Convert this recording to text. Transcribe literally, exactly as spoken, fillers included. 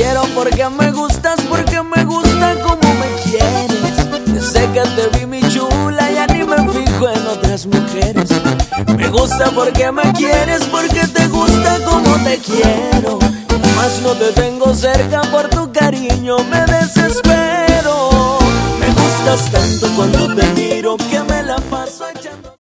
quiero porque me gustas, porque me gusta como me quieres. Desde que te vi, mi chula, ya ni me fijo en otras mujeres. Me gusta porque me quieres, porque te gusta como te quiero. Más no te tengo cerca, por tu cariño me desespero. Me gustas tanto cuando te miro que me la paso echando